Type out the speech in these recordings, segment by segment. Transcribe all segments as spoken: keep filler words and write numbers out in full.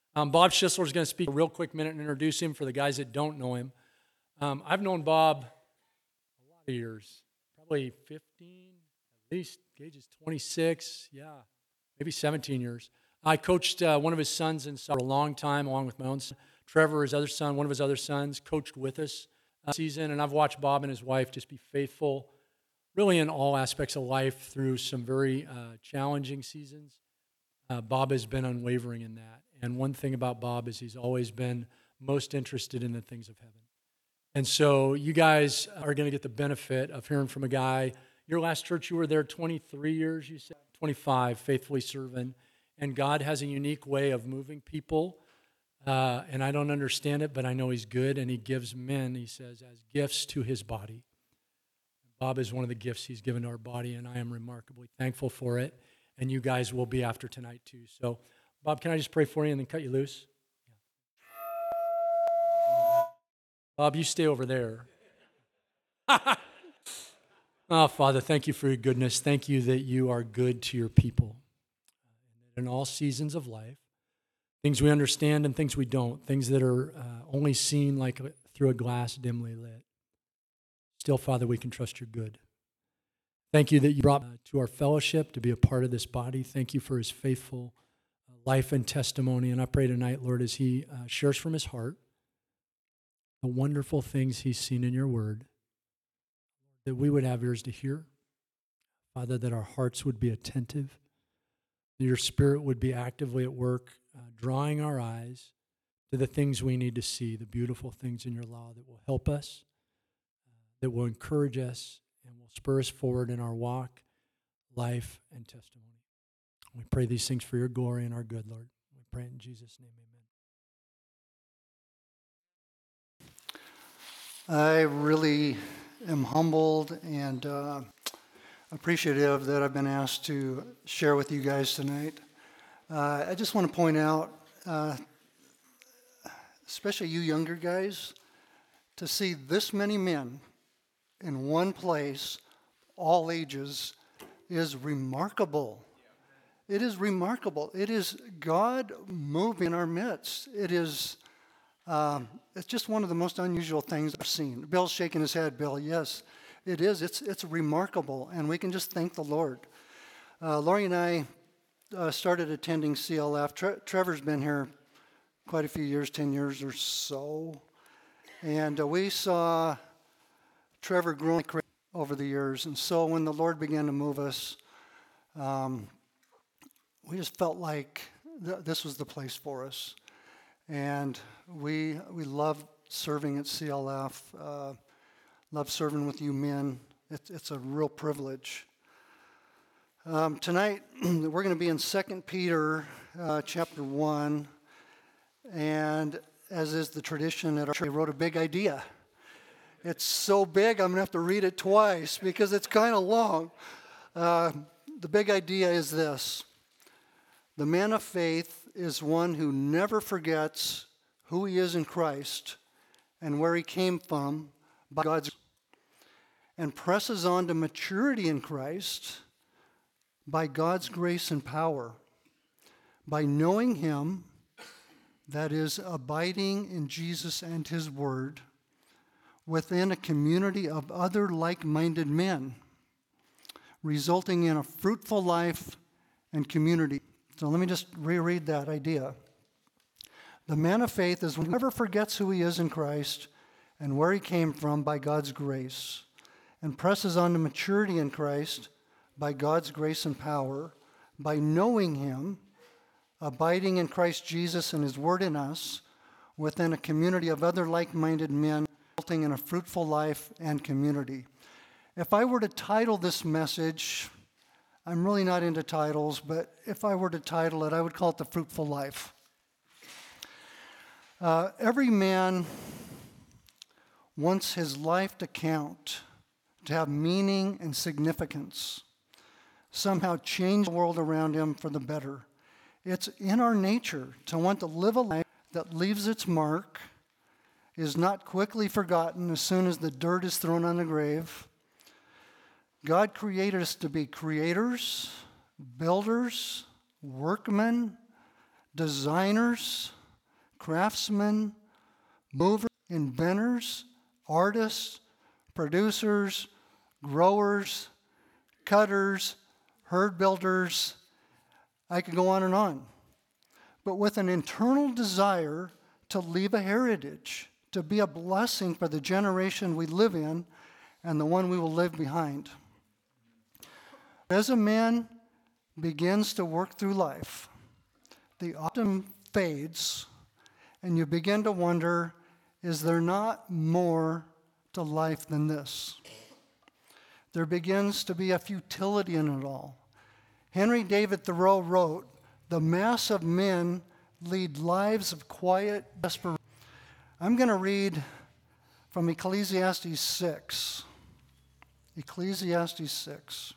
Um, Bob Schisler is going to speak a real quick minute and introduce him for the guys that don't know him. Um, I've known Bob a lot of years, probably fifteen, at least. Gage is twenty-six, yeah, maybe seventeen years. I coached uh, one of his sons in soccer for a long time, along with my own son. Trevor, his other son, one of his other sons, coached with us uh, season, and I've watched Bob and his wife just be faithful, really in all aspects of life through some very uh, challenging seasons. Uh, Bob has been unwavering in that. And one thing about Bob is he's always been most interested in the things of heaven. And so you guys are going to get the benefit of hearing from a guy. Your last church, you were there twenty-three years, you said? twenty-five, faithfully serving. And God has a unique way of moving people. Uh, and I don't understand it, but I know he's good. And he gives men, he says, as gifts to his body. Bob is one of the gifts he's given to our body, and I am remarkably thankful for it. And you guys will be after tonight too. So, Bob, can I just pray for you and then cut you loose? Yeah. Bob, you stay over there. Oh, Father, thank you for your goodness. Thank you that you are good to your people. In all seasons of life, things we understand and things we don't, things that are uh, only seen like a, through a glass dimly lit. Still, Father, we can trust you're good. Thank you that you brought uh, to our fellowship to be a part of this body. Thank you for his faithful uh, life and testimony. And I pray tonight, Lord, as he uh, shares from his heart the wonderful things he's seen in your word, that we would have ears to hear. Father, that our hearts would be attentive, that your spirit would be actively at work, uh, drawing our eyes to the things we need to see, the beautiful things in your law that will help us, uh, that will encourage us, and will spur us forward in our walk, life, and testimony. We pray these things for your glory and our good, Lord. We pray in Jesus' name, amen. I really am humbled and uh, appreciative that I've been asked to share with you guys tonight. Uh, I just want to point out, uh, especially you younger guys, to see this many men in one place, all ages, is remarkable. It is remarkable. It is God moving in our midst. It is, um, it's just one of the most unusual things I've seen. Bill's shaking his head. Bill, yes, it is. It's it's remarkable, and we can just thank the Lord. Uh, Lori and I uh, started attending C L F. Tre- Trevor's been here quite a few years, ten years or so, and uh, we saw Trevor growing over the years. And so when the Lord began to move us, um, we just felt like th- this was the place for us. And we we love serving at C L F, uh, love serving with you men. It's, it's a real privilege. Um, tonight, we're going to be in Second Peter uh, chapter one. And as is the tradition at our church, I wrote a big idea. It's so big, I'm going to have to read it twice because it's kind of long. Uh, the big idea is this. The man of faith is one who never forgets who he is in Christ and where he came from by God's, and presses on to maturity in Christ by God's grace and power, by knowing him, that is, abiding in Jesus and his word, within a community of other like-minded men, resulting in a fruitful life and community. So let me just reread that idea. The man of faith is one who never forgets who he is in Christ and where he came from by God's grace, and presses on to maturity in Christ by God's grace and power, by knowing him, abiding in Christ Jesus and his word in us, within a community of other like-minded men, resulting in a fruitful life and community. If I were to title this message, I'm really not into titles, but if I were to title it, I would call it The Fruitful Life. Uh, every man wants his life to count, to have meaning and significance, somehow change the world around him for the better. It's in our nature to want to live a life that leaves its mark, is not quickly forgotten as soon as the dirt is thrown on the grave. God created us to be creators, builders, workmen, designers, craftsmen, movers, inventors, artists, producers, growers, cutters, herd builders. I could go on and on. But with an internal desire to leave a heritage, to be a blessing for the generation we live in and the one we will live behind. As a man begins to work through life, the optimism fades, and you begin to wonder, is there not more to life than this? There begins to be a futility in it all. Henry David Thoreau wrote, "The mass of men lead lives of quiet desperation." I'm going to read from Ecclesiastes six. Ecclesiastes six.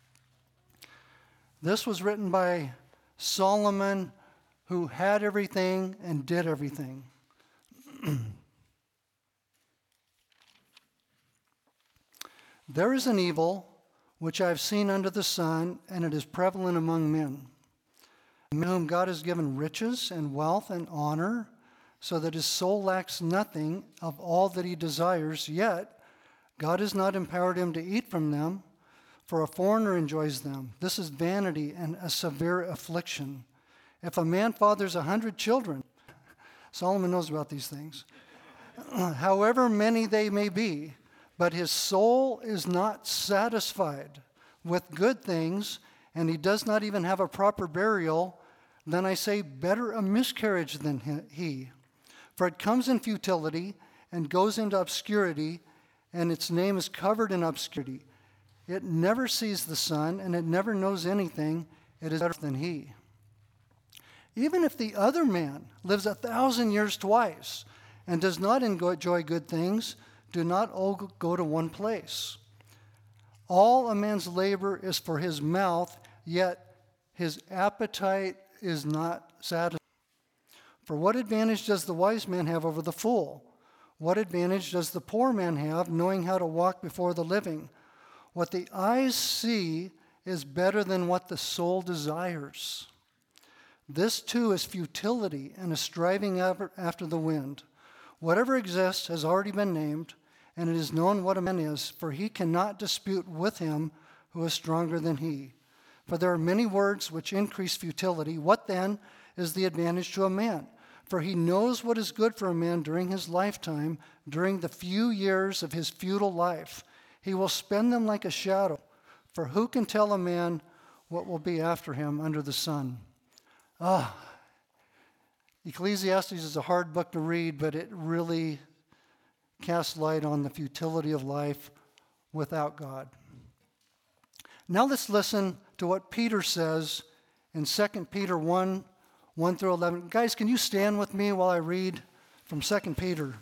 This was written by Solomon, who had everything and did everything. There is an evil which I have seen under the sun, and it is prevalent among men, men whom God has given riches and wealth and honor, so that his soul lacks nothing of all that he desires, yet God has not empowered him to eat from them, for a foreigner enjoys them. This is vanity and a severe affliction. If a man fathers a hundred children, Solomon knows about these things, however many they may be, but his soul is not satisfied with good things, and he does not even have a proper burial, then I say, better a miscarriage than he. For it comes in futility and goes into obscurity, and its name is covered in obscurity. It never sees the sun, and it never knows anything. It is better than he. Even if the other man lives a thousand years twice and does not enjoy good things, do not all go to one place. All a man's labor is for his mouth, yet his appetite is not satisfied. For what advantage does the wise man have over the fool? What advantage does the poor man have, knowing how to walk before the living? What the eyes see is better than what the soul desires. This too is futility and a striving after the wind. Whatever exists has already been named, and it is known what a man is, for he cannot dispute with him who is stronger than he. For there are many words which increase futility. What then is the advantage to a man? For he knows what is good for a man during his lifetime, during the few years of his futile life. He will spend them like a shadow. For who can tell a man what will be after him under the sun? Ah, Ecclesiastes is a hard book to read, but it really casts light on the futility of life without God. Now let's listen to what Peter says in Second Peter one, one through eleven. Guys, can you stand with me while I read from Second Peter?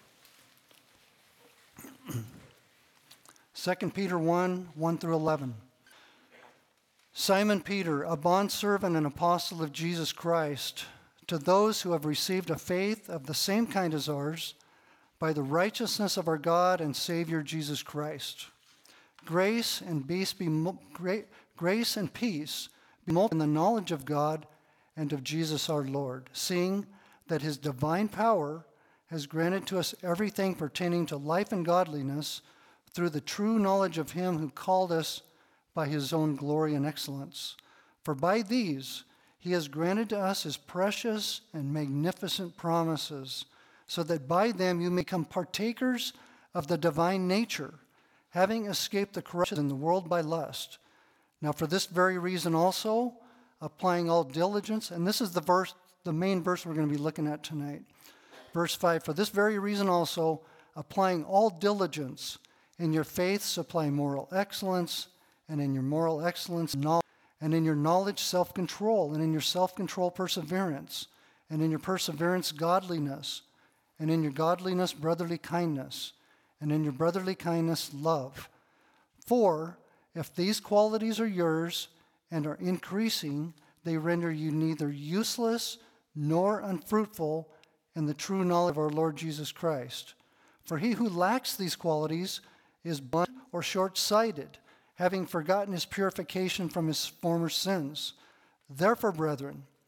Second Peter one, one through eleven. Simon Peter, a bondservant and apostle of Jesus Christ, to those who have received a faith of the same kind as ours, by the righteousness of our God and Savior Jesus Christ. Grace and peace be great, grace and peace be multiplied in the knowledge of God and of Jesus our Lord, seeing that his divine power has granted to us everything pertaining to life and godliness through the true knowledge of him who called us by his own glory and excellence. For by these he has granted to us his precious and magnificent promises, so that by them you may become partakers of the divine nature, having escaped the corruption in the world by lust. Now for this very reason also, applying all diligence, and this is the verse, the main verse we're going to be looking at tonight. Verse five, for this very reason also, applying all diligence, in your faith supply moral excellence, and in your moral excellence knowledge, and in your knowledge self-control, and in your self-control perseverance, and in your perseverance godliness, and in your godliness brotherly kindness, and in your brotherly kindness love. For if these qualities are yours and are increasing, they render you neither useless nor unfruitful in the true knowledge of our Lord Jesus Christ. For he who lacks these qualities is blind or short-sighted, having forgotten his purification from his former sins. Therefore, brethren,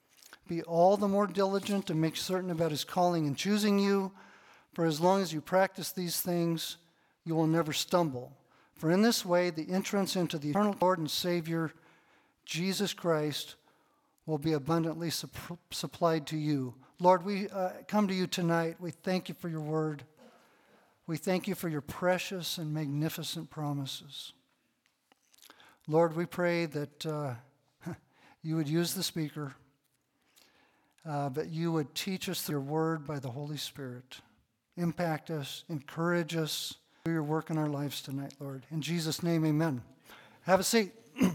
be all the more diligent to make certain about his calling and choosing you. For as long as you practice these things, you will never stumble. For in this way, the entrance into the eternal Lord and Savior, Jesus Christ, will be abundantly supp- supplied to you. Lord, we uh, come to you tonight. We thank you for your word. We thank you for your precious and magnificent promises. Lord, we pray that uh, you would use the speaker, uh, but you would teach us through your word by the Holy Spirit. Impact us, encourage us, do your work in our lives tonight, Lord. In Jesus' name, amen. Have a seat.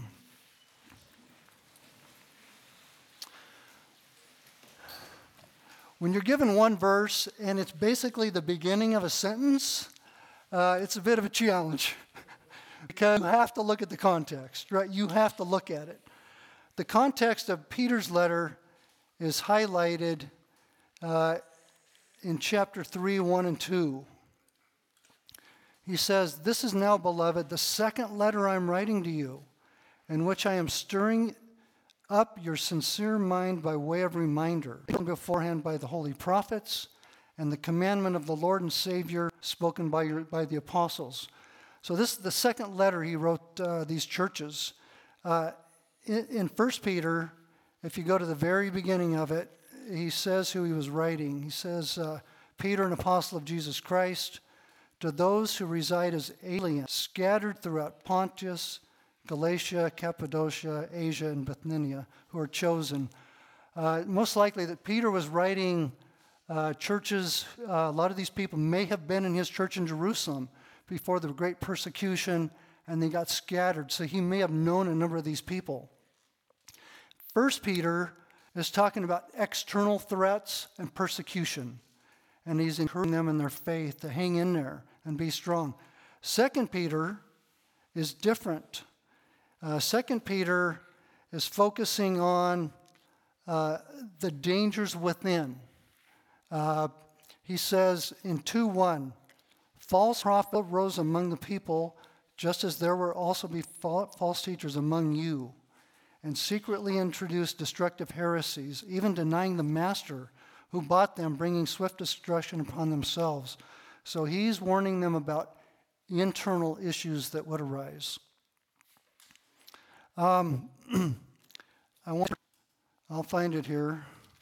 When you're given one verse and it's basically the beginning of a sentence, uh, it's a bit of a challenge because you have to look at the context, right? You have to look at it. The context of Peter's letter is highlighted uh, in chapter three, one and two. He says, "This is now, beloved, the second letter I'm writing to you, in which I am stirring up your sincere mind by way of reminder, beforehand by the holy prophets, and the commandment of the Lord and Savior spoken by, your, by the apostles." So this is the second letter he wrote uh, these churches. Uh, in, in First Peter, if you go to the very beginning of it, he says who he was writing. He says, uh, Peter, an apostle of Jesus Christ, to those who reside as aliens, scattered throughout Pontus, Galatia, Cappadocia, Asia, and Bithynia, who are chosen. Uh, most likely that Peter was writing uh, churches. Uh, a lot of these people may have been in his church in Jerusalem before the great persecution, and they got scattered. So he may have known a number of these people. First Peter is talking about external threats and persecution, and he's encouraging them in their faith to hang in there and be strong. Second Peter is different. Uh, Second Peter is focusing on uh, the dangers within. Uh, he says in two one, false prophet rose among the people, just as there will also be false teachers among you, and secretly introduced destructive heresies, even denying the master who bought them, bringing swift destruction upon themselves. So he's warning them about internal issues that would arise. Um, I want. I'll find it here.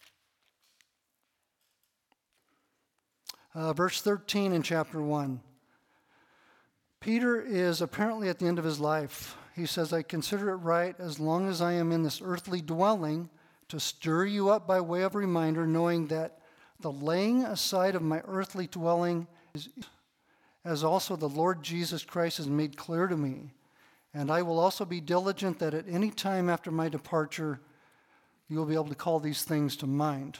Uh, verse thirteen in chapter one. Peter is apparently at the end of his life. He says, "I consider it right, as long as I am in this earthly dwelling, to stir you up by way of reminder, knowing that the laying aside of my earthly dwelling is, as also the Lord Jesus Christ has made clear to me. And I will also be diligent that at any time after my departure, you will be able to call these things to mind."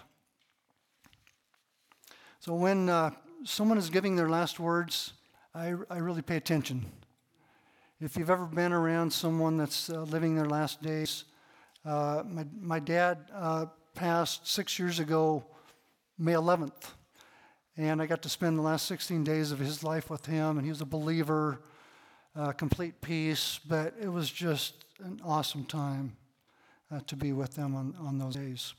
So when uh, someone is giving their last words, I, I really pay attention. If you've ever been around someone that's uh, living their last days, uh, my, my dad uh, passed six years ago, May eleventh. And I got to spend the last sixteen days of his life with him, and he was a believer. Uh, complete peace, but it was just an awesome time uh, to be with them on, on those days.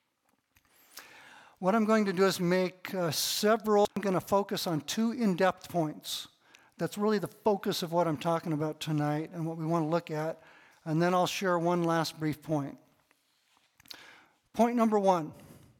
What I'm going to do is make uh, several, I'm going to focus on two in-depth points. That's really the focus of what I'm talking about tonight and what we want to look at, and then I'll share one last brief point. Point number one,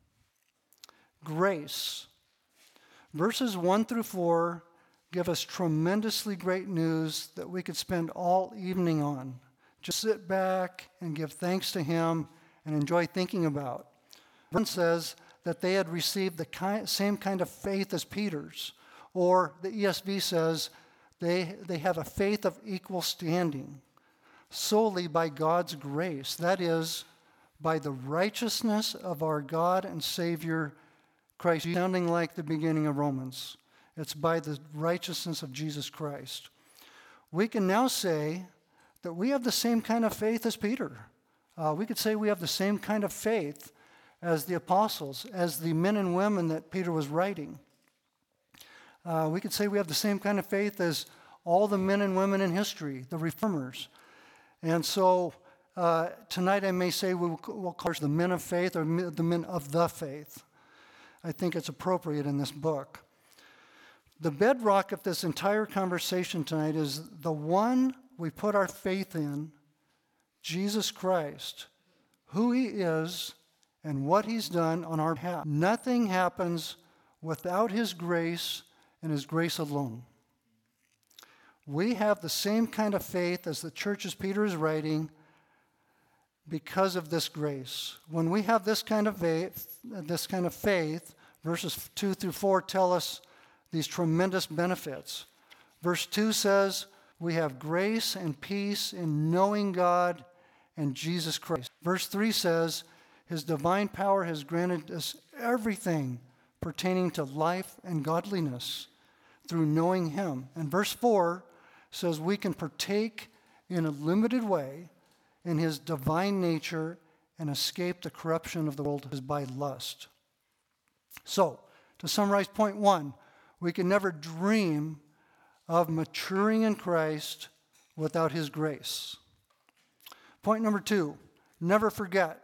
grace. Verses one through four give us tremendously great news that we could spend all evening on. Just sit back and give thanks to him and enjoy thinking about. One says that they had received the kind, same kind of faith as Peter's, or the E S V says they, they have a faith of equal standing, solely by God's grace. That is, by the righteousness of our God and Savior, Christ, sounding like the beginning of Romans. It's by the righteousness of Jesus Christ. We can now say that we have the same kind of faith as Peter. Uh, we could say we have the same kind of faith as the apostles, as the men and women that Peter was writing. Uh, we could say we have the same kind of faith as all the men and women in history, the reformers. And so Uh, tonight I may say we'll, we'll call it the men of faith or the men of the faith. I think it's appropriate in this book. The bedrock of this entire conversation tonight is the one we put our faith in, Jesus Christ, who he is and what he's done on our behalf. Nothing happens without his grace and his grace alone. We have the same kind of faith as the churches Peter is writing because of this grace. When we have this kind of faith, this kind of faith, verses two through four tell us these tremendous benefits. Verse two says, we have grace and peace in knowing God and Jesus Christ. Verse three says, his divine power has granted us everything pertaining to life and godliness through knowing him. And verse four says we can partake in a limited way in his divine nature and escape the corruption of the world as by lust. So, to summarize point one, we can never dream of maturing in Christ without his grace. Point number two, never forget.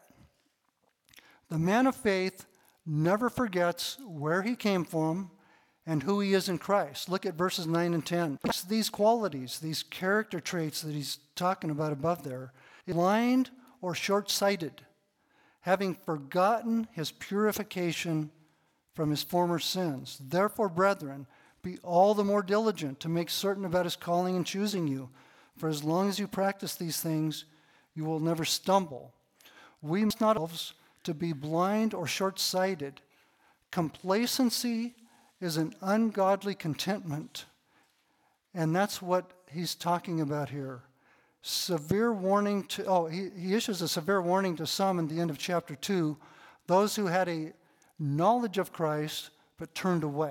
The man of faith never forgets where he came from and who he is in Christ. Look at verses nine and ten. It's these qualities, these character traits that he's talking about above there. Blind or short-sighted, having forgotten his purification from his former sins. Therefore, brethren, be all the more diligent to make certain about his calling and choosing you. For as long as you practice these things, you will never stumble. We must not to be blind or short-sighted. Complacency is an ungodly contentment, and that's what he's talking about here. Severe warning to, oh, he, he issues a severe warning to some in the end of chapter two, those who had a knowledge of Christ but turned away.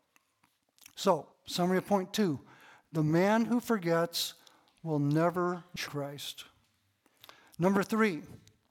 So, summary of point two, the man who forgets will never know Christ. Number three,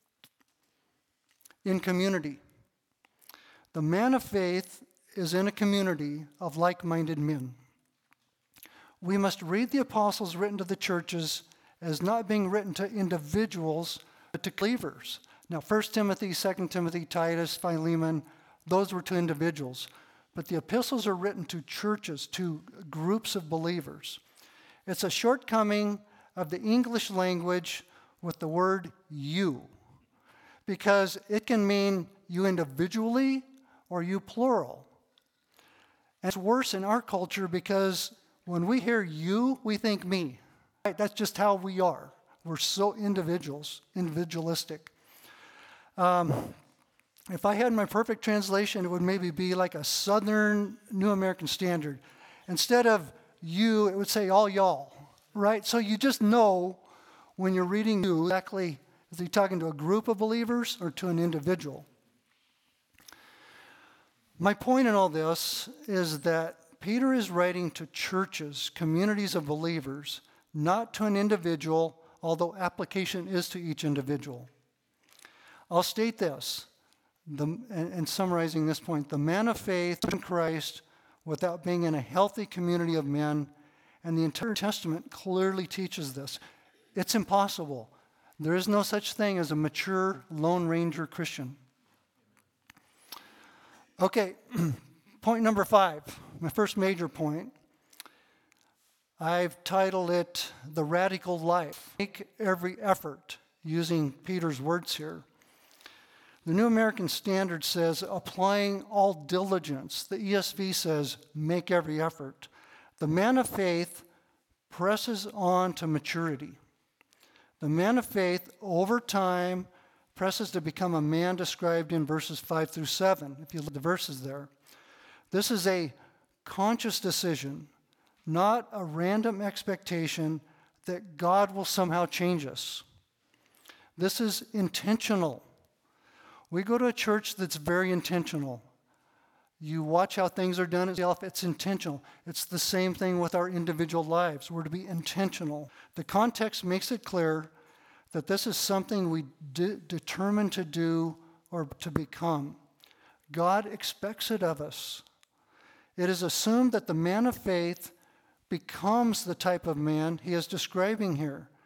in community. The man of faith is in a community of like-minded men. We must read the epistles written to the churches as not being written to individuals, but to believers. Now, First Timothy, Second Timothy, Titus, Philemon, those were to individuals. But the epistles are written to churches, to groups of believers. It's a shortcoming of the English language with the word you, because it can mean you individually or you plural. And it's worse in our culture because when we hear you, we think me. Right? That's just how we are. We're so individuals, individualistic. Um, if I had my perfect translation, it would maybe be like a Southern New American Standard. Instead of you, it would say all y'all, right? So you just know when you're reading you exactly, is he talking to a group of believers or to an individual? My point in all this is that Peter is writing to churches, communities of believers, not to an individual, although application is to each individual. I'll state this, the, and, and summarizing this point, the man of faith in Christ without being in a healthy community of men, and the entire Testament clearly teaches this. It's impossible. There is no such thing as a mature Lone Ranger Christian. Okay, point number five, my first major point. I've titled it The Radical Life. Make every effort, using Peter's words here. The New American Standard says, applying all diligence. The E S V says, make every effort. The man of faith presses on to maturity. The man of faith, over time, presses to become a man described in verses five through seven, if you look at the verses there. This is a conscious decision, not a random expectation that God will somehow change us. This is intentional. We go to a church that's very intentional. You watch how things are done itself, it's intentional. It's the same thing with our individual lives. We're to be intentional. The context makes it clear that this is something we de- determine to do or to become. God expects it of us. It is assumed that the man of faith becomes the type of man he is describing here.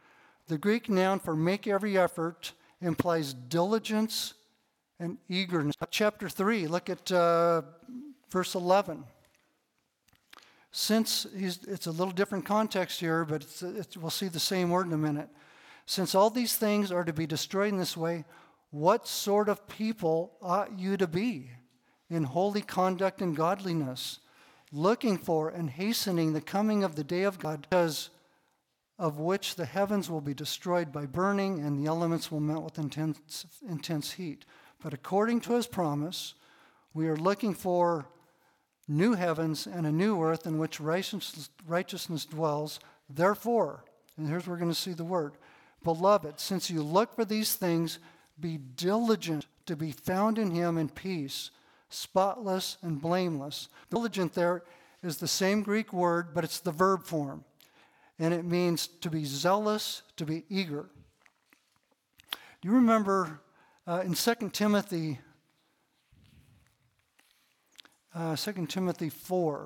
The Greek noun for make every effort implies diligence and eagerness. Chapter three, look at uh, verse eleven. Since, he's, it's a little different context here, but it's, it's, we'll see the same word in a minute. Since all these things are to be destroyed in this way, what sort of people ought you to be in holy conduct and godliness, looking for and hastening the coming of the day of God, because of which the heavens will be destroyed by burning and the elements will melt with intense, intense heat. But according to his promise, we are looking for new heavens and a new earth in which righteousness, righteousness dwells. Therefore, and here's where we're going to see the word, beloved, since you look for these things, be diligent to be found in him in peace, spotless and blameless. Diligent there is the same Greek word, but it's the verb form. And it means to be zealous, to be eager. Do you remember uh, in Second Timothy, uh, Second Timothy four,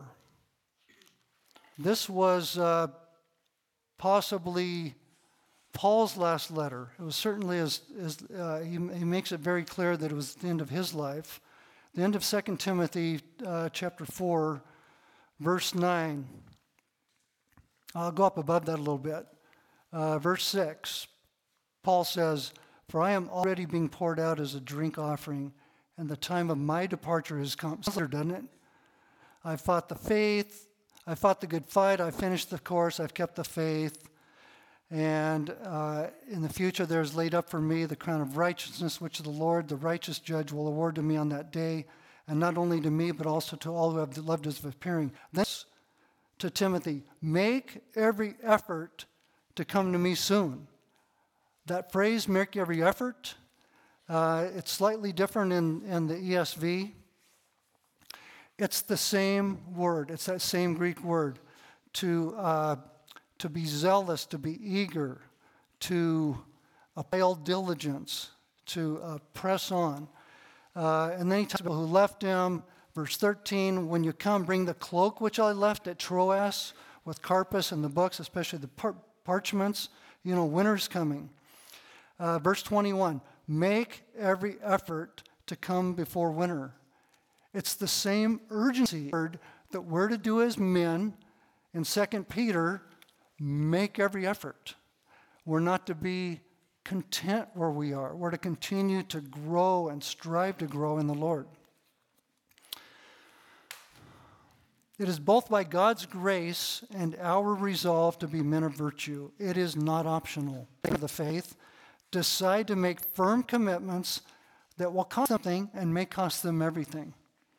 this was uh, possibly Paul's last letter. It was certainly, as, as uh, he, he makes it very clear that it was the end of his life. The end of Second Timothy uh, chapter four, verse nine. I'll go up above that a little bit. Uh, verse six, Paul says, "For I am already being poured out as a drink offering, and the time of my departure has come." Doesn't it? I fought the faith, I fought the good fight, I finished the course, I've kept the faith, and uh, in the future there is laid up for me the crown of righteousness, which the Lord, the righteous judge, will award to me on that day, and not only to me, but also to all who have loved his appearing. This to Timothy, make every effort to come to me soon. That phrase, make every effort, uh, it's slightly different in, in the E S V. It's the same word. It's that same Greek word. To, uh, to be zealous, to be eager, to apply diligence, to uh, press on. Uh, and then he talks about who left him. Verse thirteen, when you come, bring the cloak which I left at Troas with Carpus and the books, especially the par- parchments. You know, winter's coming. Uh, verse twenty-one, make every effort to come before winter. It's the same urgency that we're to do as men in Second Peter, make every effort. We're not to be content where we are. We're to continue to grow and strive to grow in the Lord. It is both by God's grace and our resolve to be men of virtue. It is not optional. For the faith, decide to make firm commitments that will cost something and may cost them everything.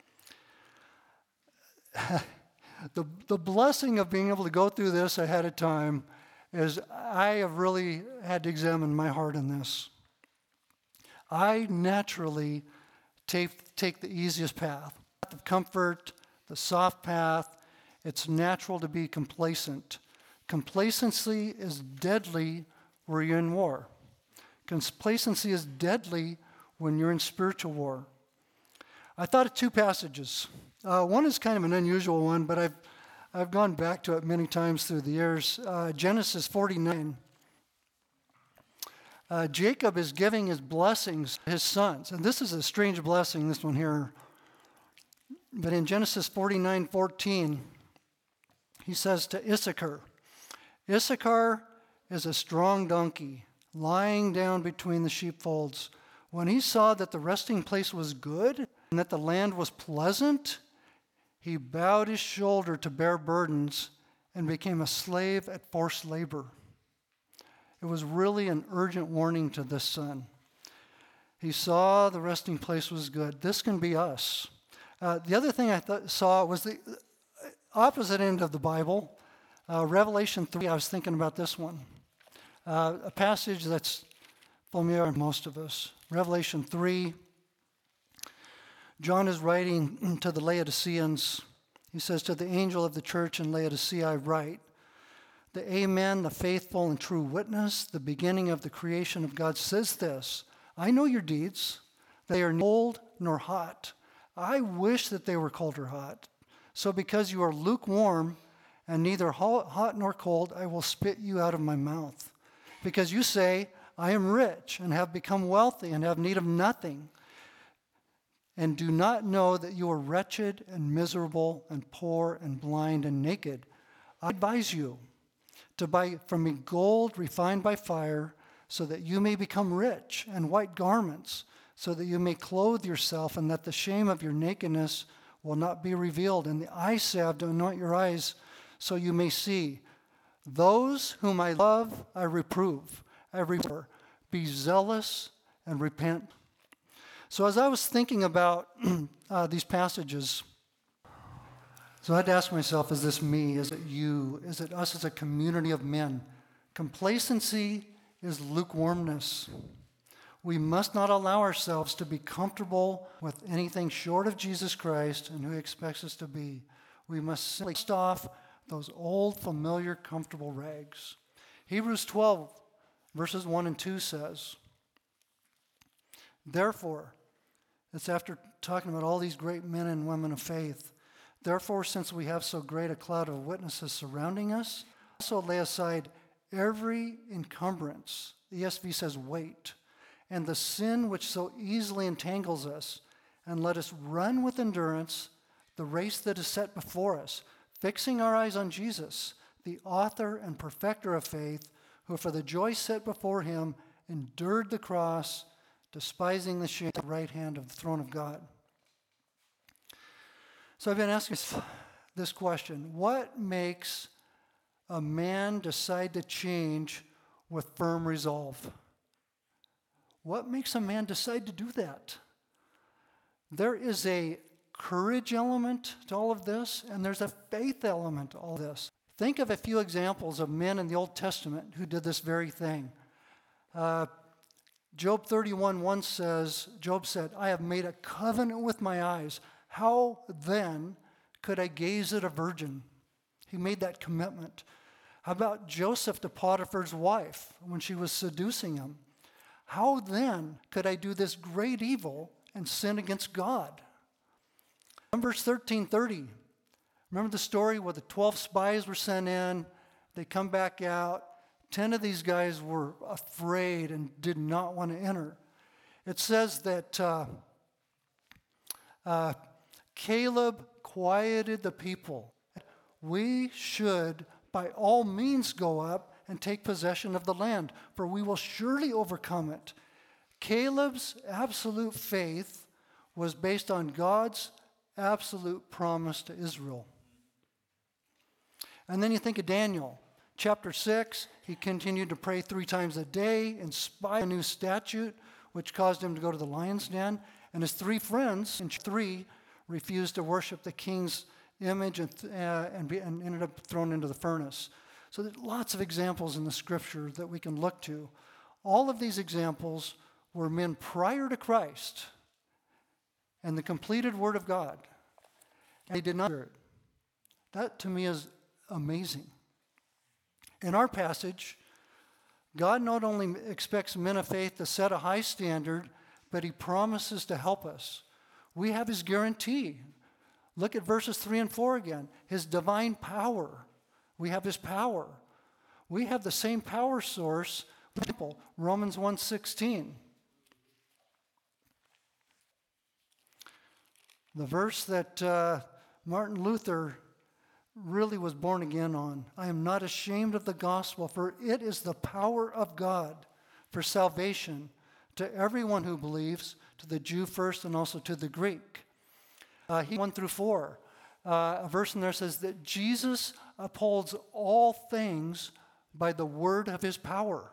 the, the blessing of being able to go through this ahead of time is I have really had to examine my heart in this. I naturally take, take the easiest path, the path of comfort, the soft path. It's natural to be complacent. Complacency is deadly where you're in war. Complacency is deadly when you're in spiritual war. I thought of two passages. Uh, one is kind of an unusual one, but I've I've gone back to it many times through the years. Uh, Genesis forty-nine. Uh, Jacob is giving his blessings to his sons. And this is a strange blessing, this one here. But in Genesis forty-nine fourteen, he says to Issachar, Issachar is a strong donkey, lying down between the sheepfolds. When he saw that the resting place was good and that the land was pleasant, he bowed his shoulder to bear burdens and became a slave at forced labor. It was really an urgent warning to this son. He saw the resting place was good. This can be us. Uh, the other thing I th- saw was the opposite end of the Bible. Uh, Revelation three, I was thinking about this one. Uh, a passage that's familiar to most of us. Revelation three. John is writing to the Laodiceans. He says, to the angel of the church in Laodicea I write, the Amen, the faithful and true witness, the beginning of the creation of God says this, I know your deeds. They are neither cold nor hot. I wish that they were cold or hot. So because you are lukewarm and neither hot nor cold, I will spit you out of my mouth. because you say, I am rich and have become wealthy and have need of nothing, and do not know that you are wretched and miserable and poor and blind and naked. I advise you to buy from me gold refined by fire, so that you may become rich, and white garments, so that you may clothe yourself, and that the shame of your nakedness will not be revealed, and the eye salve to anoint your eyes, so you may see. Those whom I love, I reprove. I reprove. Be zealous and repent. So as I was thinking about uh, these passages, so I had to ask myself, is this me? Is it you? Is it us as a community of men? Complacency is lukewarmness. We must not allow ourselves to be comfortable with anything short of Jesus Christ and who He expects us to be. We must simply cast off those old, familiar, comfortable rags. Hebrews twelve, verses one and two says, therefore, it's after talking about all these great men and women of faith. Therefore, since we have so great a cloud of witnesses surrounding us, also lay aside every encumbrance, the E S V says weight, and the sin which so easily entangles us, and let us run with endurance the race that is set before us, fixing our eyes on Jesus, the author and perfecter of faith, who for the joy set before Him endured the cross, despising the shame at the right hand of the throne of God. So I've been asking this question: what makes a man decide to change with firm resolve? What makes a man decide to do that? There is a courage element to all of this, and there's a faith element to all of this. Think of a few examples of men in the Old Testament who did this very thing. Uh, Job thirty-one one says, Job said, I have made a covenant with my eyes. How then could I gaze at a virgin? He made that commitment. How about Joseph to Potiphar's wife when she was seducing him? How then could I do this great evil and sin against God? Numbers thirteen thirty. Remember the story where the twelve spies were sent in? They come back out. Ten of these guys were afraid and did not want to enter. It says that uh, uh, Caleb quieted the people. We should by all means go up and take possession of the land, for we will surely overcome it. Caleb's absolute faith was based on God's absolute promise to Israel. And then you think of Daniel. Chapter six, he continued to pray three times a day in spite of a new statute, which caused him to go to the lion's den. And his three friends in three refused to worship the king's image and, uh, and, be, and ended up thrown into the furnace. So there's lots of examples in the scripture that we can look to. All of these examples were men prior to Christ and the completed Word of God. And they did not hear it. That to me is amazing. In our passage, God not only expects men of faith to set a high standard, but He promises to help us. We have His guarantee. Look at verses three and four again. His divine power. We have His power. We have the same power source. Romans one sixteen. The verse that uh, Martin Luther really was born again on. I am not ashamed of the gospel, for it is the power of God for salvation to everyone who believes, to the Jew first and also to the Greek. Uh, he one through four. Uh, a verse in there says that Jesus upholds all things by the word of His power.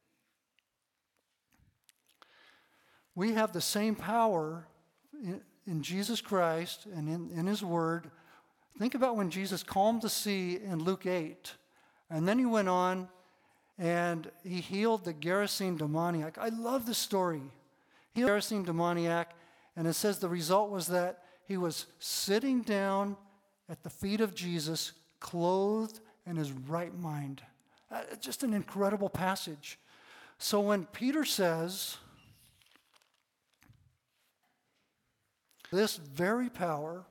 We have the same power in, in Jesus Christ and in, in His word. Think about when Jesus calmed the sea in Luke eight, and then He went on and He healed the Gerasene demoniac. I love this story. He healed the Gerasene demoniac, and it says the result was that he was sitting down at the feet of Jesus, clothed in his right mind. Uh, just an incredible passage. So when Peter says, this very power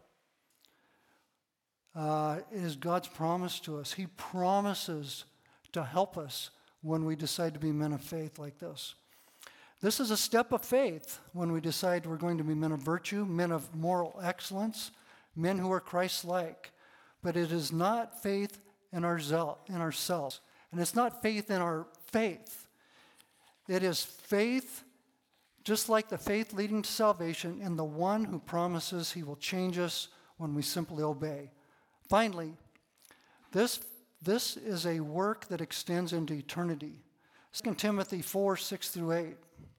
Uh, is God's promise to us. He promises to help us when we decide to be men of faith like this. This is a step of faith when we decide we're going to be men of virtue, men of moral excellence, men who are Christ-like. But it is not faith in, our zeal, in ourselves. And it's not faith in our faith. It is faith, just like the faith leading to salvation, in the one who promises he will change us when we simply obey. Finally, this, this is a work that extends into eternity. Second Timothy four, six through eight.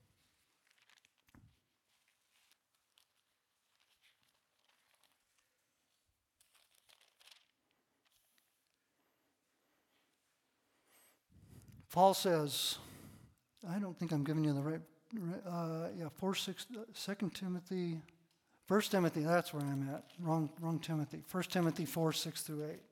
Paul says, I don't think I'm giving you the right, uh, yeah, four, six, Second Timothy, First Timothy, that's where I'm at. Wrong, wrong Timothy. First Timothy four, six through eight.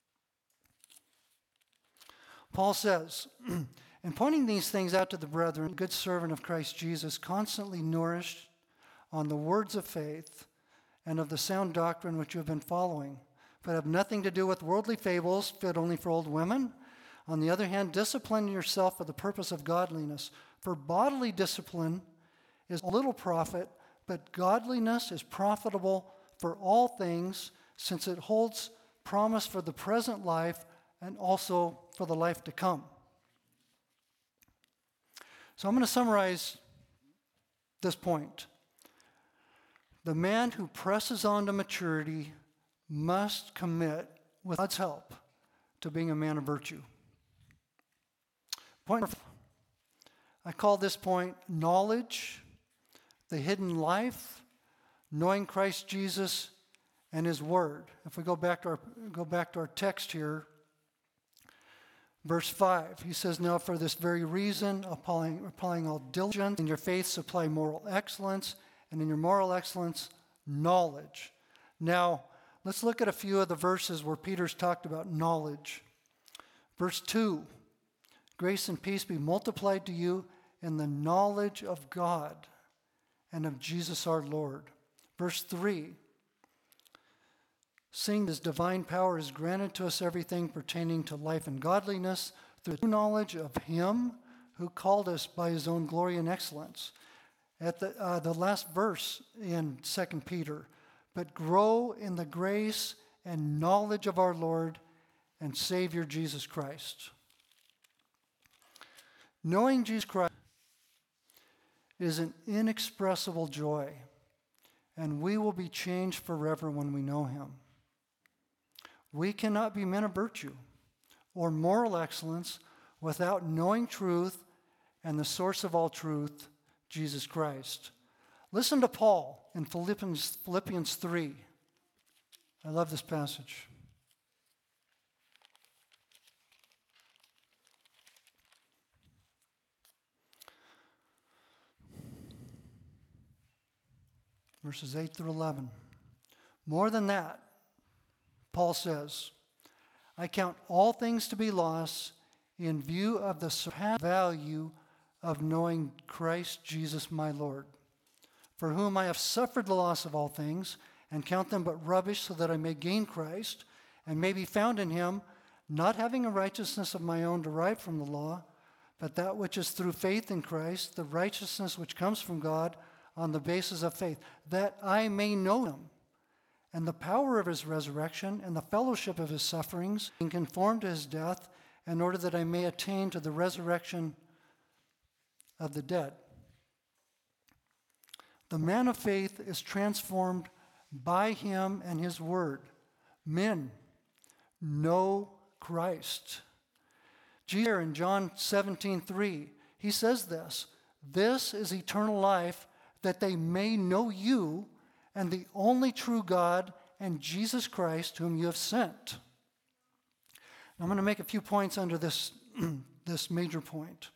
Paul says, in pointing these things out to the brethren, good servant of Christ Jesus, constantly nourished on the words of faith and of the sound doctrine which you have been following, but have nothing to do with worldly fables fit only for old women. On the other hand, discipline yourself for the purpose of godliness. For bodily discipline is little profit, but godliness is profitable for all things, since it holds promise for the present life and also for the life to come. So I'm going to summarize this point. The man who presses on to maturity must commit, with God's help, to being a man of virtue. Point, I call this point knowledge, the hidden life, knowing Christ Jesus and his word. If we go back to our, go back to our text here, verse five, he says, now for this very reason, applying, applying all diligence, in your faith supply moral excellence, and in your moral excellence, knowledge. Now, let's look at a few of the verses where Peter's talked about knowledge. Verse two, grace and peace be multiplied to you in the knowledge of God and of Jesus our Lord. Verse three, seeing his divine power is granted to us everything pertaining to life and godliness through the knowledge of him who called us by his own glory and excellence. At the, uh, the last verse in Second Peter, but grow in the grace and knowledge of our Lord and Savior Jesus Christ. Knowing Jesus Christ is an inexpressible joy, and we will be changed forever when we know him. We cannot be men of virtue or moral excellence without knowing truth and the source of all truth, Jesus Christ. Listen to Paul in Philippians, Philippians three. I love this passage. Verses eight through eleven. More than that, Paul says, I count all things to be loss in view of the surpassing value of knowing Christ Jesus my Lord, for whom I have suffered the loss of all things, and count them but rubbish, so that I may gain Christ, and may be found in him, not having a righteousness of my own derived from the law, but that which is through faith in Christ, the righteousness which comes from God, on the basis of faith, that I may know him, and the power of his resurrection, and the fellowship of his sufferings, and conform to his death, in order that I may attain to the resurrection of the dead. The man of faith is transformed by him and his word. Men, know Christ. Jesus in John seventeen three, he says this, this is eternal life, that they may know you and the only true God and Jesus Christ whom you have sent. I'm going to make a few points under this, this major point.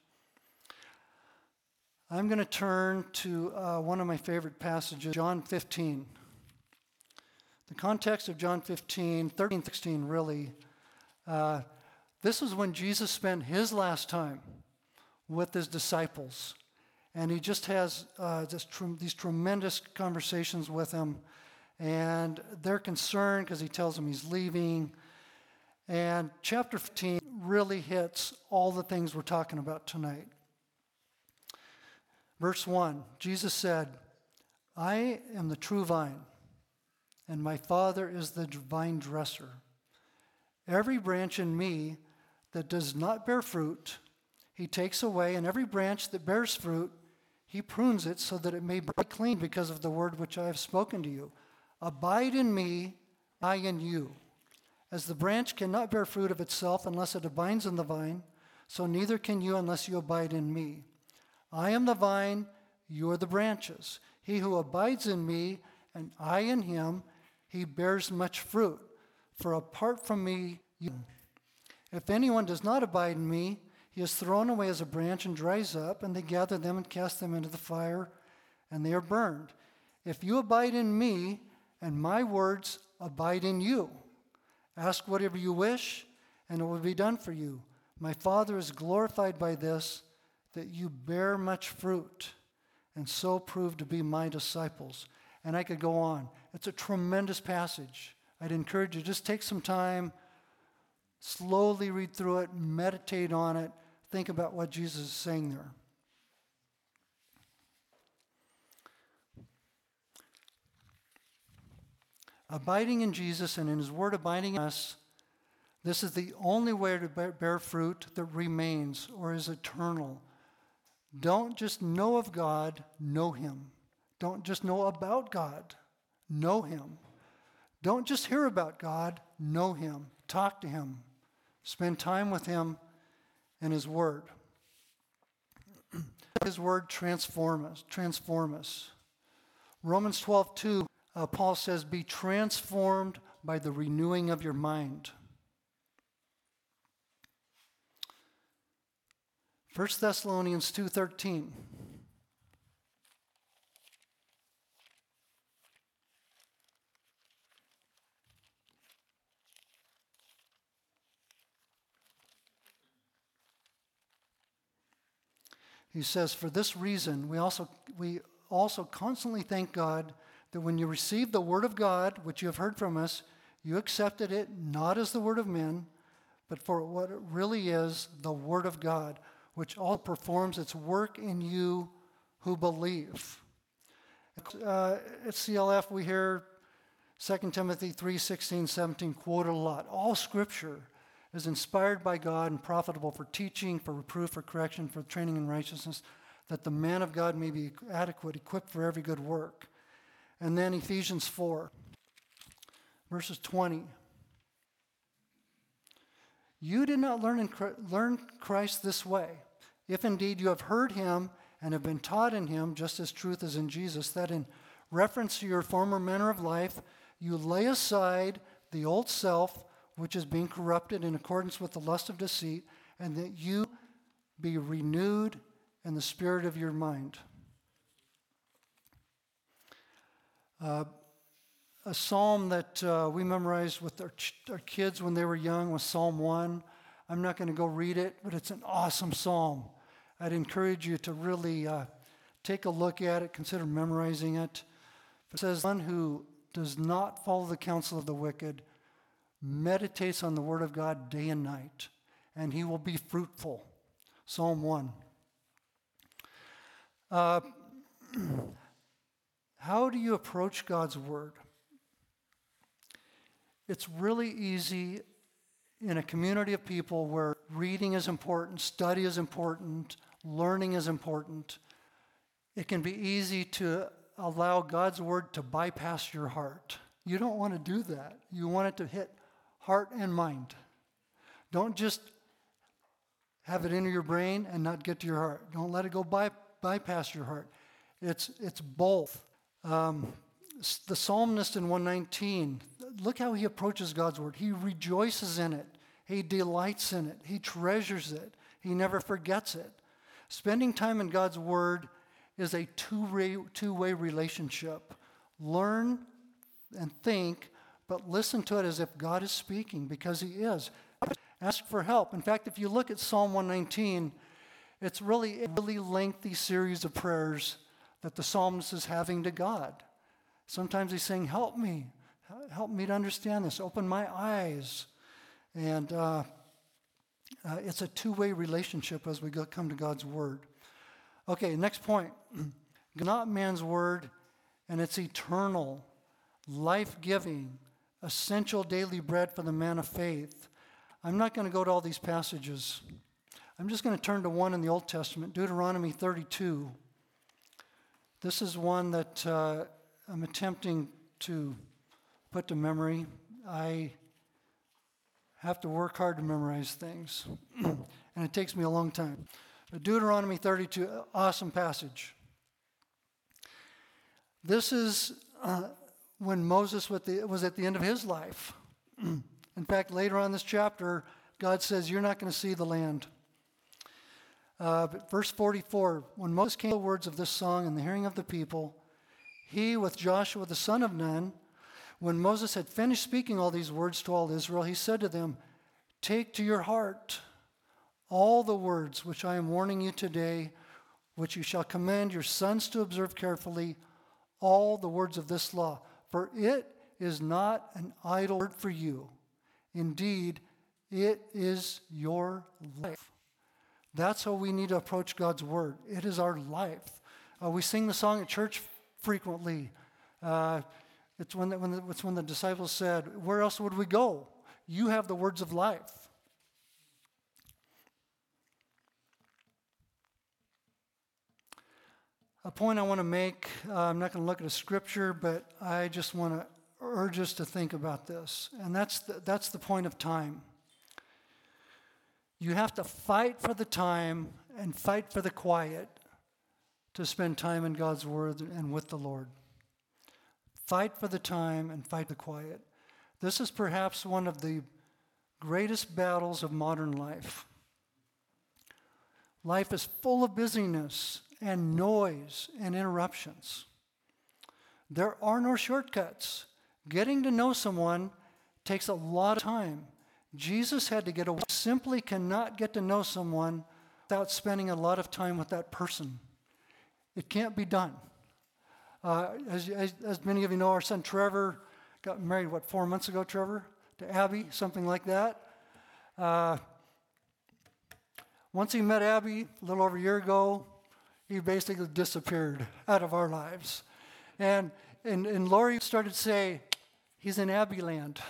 I'm going to turn to uh, one of my favorite passages, John fifteen. The context of John fifteen, thirteen, sixteen really, uh, this is when Jesus spent his last time with his disciples. And he just has uh, just tr- these tremendous conversations with them. And they're concerned because he tells them he's leaving. And chapter fifteen really hits all the things we're talking about tonight. Verse one, Jesus said, I am the true vine, and my Father is the vine dresser. Every branch in me that does not bear fruit, he takes away, and every branch that bears fruit, he prunes it so that it may be clean because of the word which I have spoken to you. Abide in me, I in you. As the branch cannot bear fruit of itself unless it abides in the vine, so neither can you unless you abide in me. I am the vine, you are the branches. He who abides in me, and I in him, he bears much fruit. For apart from me, you... If anyone does not abide in me, he is thrown away as a branch and dries up, and they gather them and cast them into the fire, and they are burned. If you abide in me, and my words abide in you, ask whatever you wish, and it will be done for you. My Father is glorified by this, that you bear much fruit, and so prove to be my disciples. And I could go on. It's a tremendous passage. I'd encourage you, just take some time, slowly read through it, meditate on it, think about what Jesus is saying there. Abiding in Jesus and in his word abiding in us, this is the only way to bear fruit that remains or is eternal. Don't just know of God, know him. Don't just know about God, know him. Don't just hear about God, know him. Talk to him. Spend time with him and his word. His word transform us, transform us. Romans twelve two, uh, Paul says, be transformed by the renewing of your mind. First Thessalonians two thirteen. He says, for this reason, we also, we also constantly thank God that when you received the word of God, which you have heard from us, you accepted it not as the word of men, but for what it really is, the word of God, which all performs its work in you who believe. Uh, at C L F, we hear Second Timothy three sixteen, seventeen quoted a lot. All Scripture is inspired by God and profitable for teaching, for reproof, for correction, for training in righteousness, that the man of God may be adequate, equipped for every good work. And then Ephesians four, verses twenty. You did not learn, in, learn Christ this way, if indeed you have heard him and have been taught in him, just as truth is in Jesus, that in reference to your former manner of life, you lay aside the old self, which is being corrupted in accordance with the lust of deceit, and that you be renewed in the spirit of your mind. Uh, a psalm that uh, we memorized with our, ch- our kids when they were young was Psalm one. I'm not going to go read it, but it's an awesome psalm. I'd encourage you to really uh, take a look at it, consider memorizing it. It says, one who does not follow the counsel of the wicked, meditates on the word of God day and night, and he will be fruitful. Psalm one. Uh, how do you approach God's word? It's really easy in a community of people where reading is important, study is important, learning is important. It can be easy to allow God's word to bypass your heart. You don't want to do that. You want it to hit heart and mind. Don't just have it into your brain and not get to your heart. Don't let it go by, bypass your heart. It's, it's both. Um, the psalmist in one nineteen, look how he approaches God's word. He rejoices in it. He delights in it. He treasures it. He never forgets it. Spending time in God's word is a two-way, two-way relationship. Learn and think, but listen to it as if God is speaking, because he is. Ask for help. In fact, if you look at Psalm one nineteen, it's really a really lengthy series of prayers that the psalmist is having to God. Sometimes he's saying, help me. Help me to understand this. Open my eyes. And uh, uh, it's a two-way relationship as we go, come to God's Word. Okay, next point. Not man's Word, and it's eternal, life-giving, essential daily bread for the man of faith. I'm not going to go to all these passages. I'm just going to turn to one in the Old Testament, Deuteronomy thirty-two. This is one that uh, I'm attempting to put to memory. I have to work hard to memorize things, and it takes me a long time. But Deuteronomy thirty-two, awesome passage. This is uh, when Moses was at the end of his life. In fact, later on in this chapter, God says, you're not going to see the land. Uh, but verse forty-four, when Moses came to the words of this song in the hearing of the people, he with Joshua the son of Nun, when Moses had finished speaking all these words to all Israel, he said to them, take to your heart all the words which I am warning you today, which you shall command your sons to observe carefully, all the words of this law. For it is not an idle word for you. Indeed, it is your life. That's how we need to approach God's Word. It is our life. Uh, we sing the song at church frequently. Uh, it's, when the, when the, it's when the disciples said, where else would we go? You have the words of life. A point I want to make, uh, I'm not going to look at a scripture, but I just want to urge us to think about this. And that's the, that's the point of time. You have to fight for the time and fight for the quiet to spend time in God's Word and with the Lord. Fight for the time and fight the quiet. This is perhaps one of the greatest battles of modern life. Life is full of busyness and noise and interruptions. There are no shortcuts. Getting to know someone takes a lot of time. Jesus had to get away. Simply cannot get to know someone without spending a lot of time with that person. It can't be done. Uh, as, as, as many of you know, our son Trevor got married, what, four months ago, Trevor? To Abby, something like that. Uh, once he met Abby, a little over a year ago, he basically disappeared out of our lives. And, and, and Lori started to say, he's in Abby land.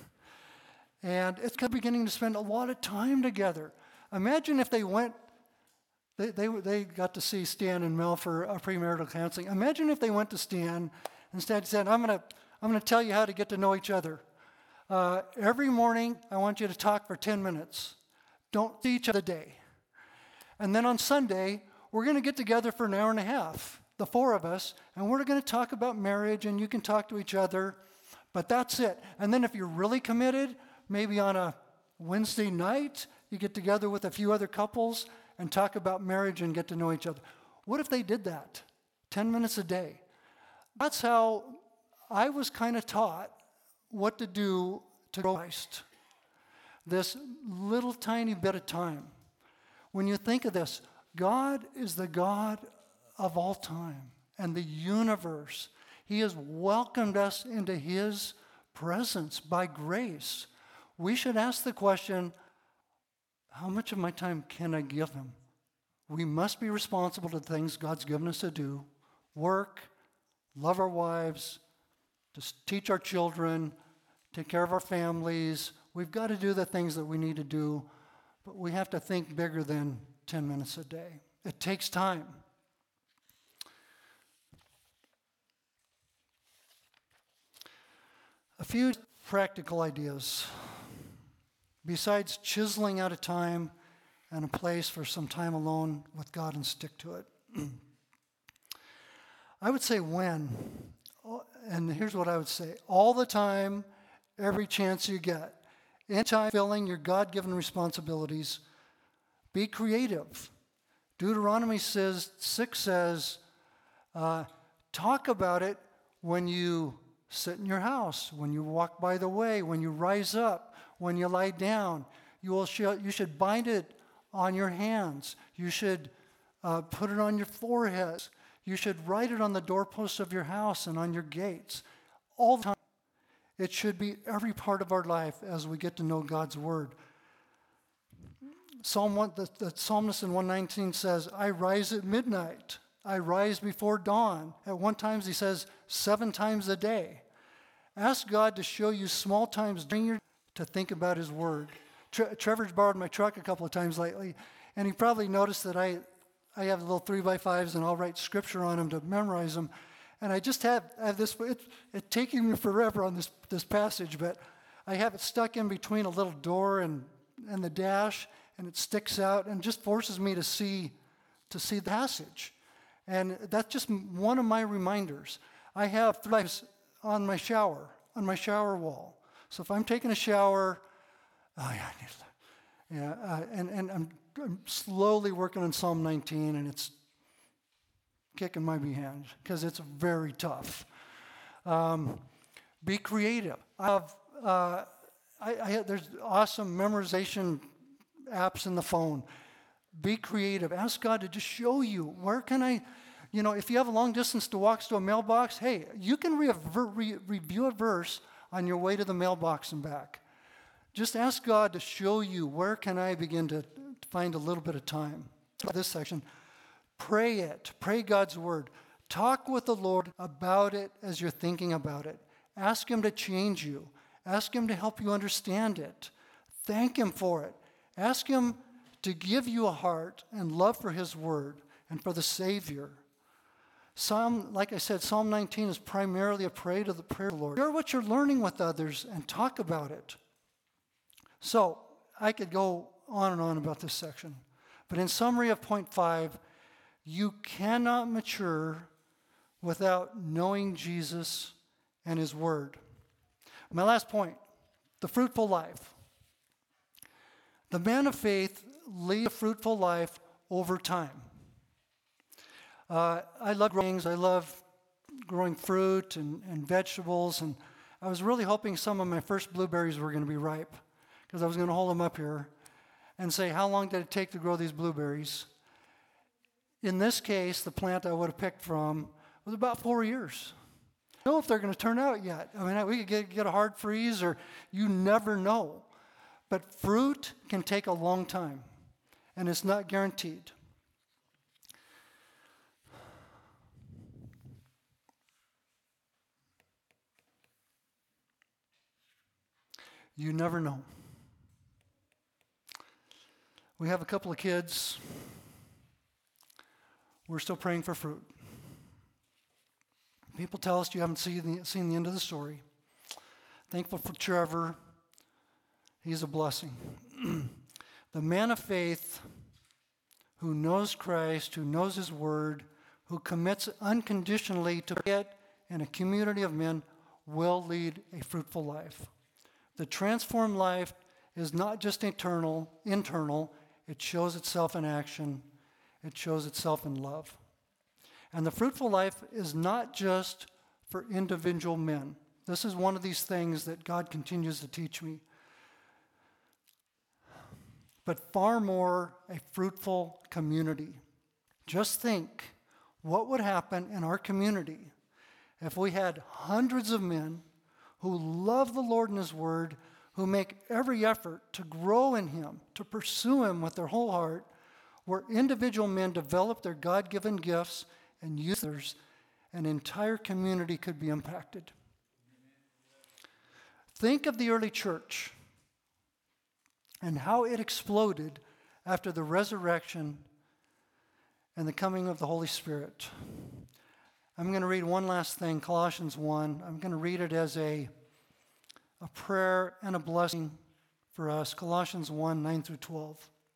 And it's beginning to spend a lot of time together. Imagine if they went, they, they, they got to see Stan and Mel for a premarital counseling. Imagine if they went to Stan and Stan said, I'm going to I'm going to tell you how to get to know each other. Uh, every morning, I want you to talk for ten minutes. Don't see each other today. And then on Sunday, we're going to get together for an hour and a half, the four of us, and we're going to talk about marriage, and you can talk to each other, but that's it. And then if you're really committed, maybe on a Wednesday night, you get together with a few other couples and talk about marriage and get to know each other. What if they did that? ten minutes a day. That's how I was kind of taught what to do to grow Christ. This little tiny bit of time. When you think of this, God is the God of all time and the universe. He has welcomed us into His presence by grace. We should ask the question, how much of my time can I give Him? We must be responsible to the things God's given us to do. Work, love our wives, to teach our children, take care of our families. We've got to do the things that we need to do, but we have to think bigger than ten minutes a day. It takes time. A few practical ideas. Besides chiseling out a time and a place for some time alone with God and stick to it. I would say when, and here's what I would say. All the time, every chance you get. Anytime filling your God-given responsibilities, be creative. Deuteronomy says, six says, uh, talk about it when you sit in your house, when you walk by the way, when you rise up, when you lie down. You, will sh- you should bind it on your hands. You should uh, put it on your foreheads. You should write it on the doorposts of your house and on your gates. All the time. It should be every part of our life as we get to know God's word. Psalm one, the, the psalmist in one nineteen says, I rise at midnight. I rise before dawn. At one time he says seven times a day. Ask God to show you small times during your to think about his word. Tre- Trevor's borrowed my truck a couple of times lately, and he probably noticed that I, I have little three by fives and I'll write scripture on them to memorize them. And I just have, have this, it, it's taking me forever on this, this passage, but I have it stuck in between a little door and, and the dash, and it sticks out and just forces me to see, to see the passage. And that's just one of my reminders. I have three lives on my shower, on my shower wall. So if I'm taking a shower, oh yeah, I need to, yeah, uh, and, and I'm, I'm slowly working on Psalm nineteen, and it's kicking my behind because it's very tough. Um, be creative. I have, uh, I, I have, there's awesome memorization apps in the phone. Be creative. Ask God to just show you, where can I, you know, if you have a long distance to walk to a mailbox, hey, you can re- re- review a verse on your way to the mailbox and back. Just ask God to show you, where can I begin to find a little bit of time. This section, pray it. Pray God's word. Talk with the Lord about it as you're thinking about it. Ask him to change you. Ask him to help you understand it. Thank him for it. Ask him to give you a heart and love for his word and for the Savior. Psalm, like I said, Psalm nineteen is primarily a prayer to the prayer of the Lord. Share what you're learning with others and talk about it. So I could go on and on about this section. But in summary of point five, you cannot mature without knowing Jesus and his word. My last point, the fruitful life. The man of faith leads a fruitful life over time. Uh, I love growing things. I love growing fruit and, and vegetables. And I was really hoping some of my first blueberries were going to be ripe, because I was going to hold them up here and say, how long did it take to grow these blueberries? In this case, the plant I would have picked from was about four years. I don't know if they're going to turn out yet. I mean, we could get, get a hard freeze, or you never know. But fruit can take a long time, and it's not guaranteed. You never know. We have a couple of kids. We're still praying for fruit. People tell us you haven't seen the, seen the end of the story. Thankful for Trevor. He's a blessing. The man of faith who knows Christ, who knows his word, who commits unconditionally to it in a community of men will lead a fruitful life. The transformed life is not just eternal, internal. It shows itself in action. It shows itself in love. And the fruitful life is not just for individual men. This is one of these things that God continues to teach me. But far more a fruitful community. Just think what would happen in our community if we had hundreds of men who love the Lord and his word, who make every effort to grow in him, to pursue him with their whole heart, where individual men develop their God-given gifts and use theirs, an entire community could be impacted. Think of the early church and how it exploded after the resurrection and the coming of the Holy Spirit. I'm going to read one last thing, Colossians one. I'm going to read it as a, a prayer and a blessing for us. Colossians one, nine through twelve.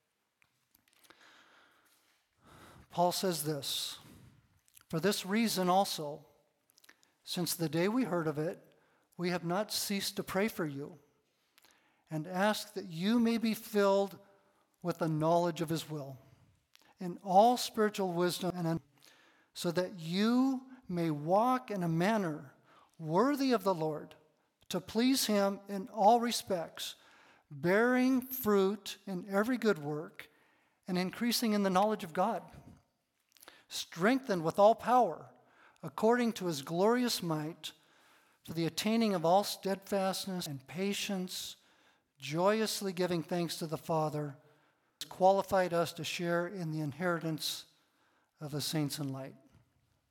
Paul says this, "For this reason also, since the day we heard of it, we have not ceased to pray for you and ask that you may be filled with the knowledge of his will, in all spiritual wisdom, and so that you may walk in a manner worthy of the Lord, to please him in all respects, bearing fruit in every good work and increasing in the knowledge of God, strengthened with all power according to his glorious might, for the attaining of all steadfastness and patience, joyously giving thanks to the Father, has qualified us to share in the inheritance of the saints in light.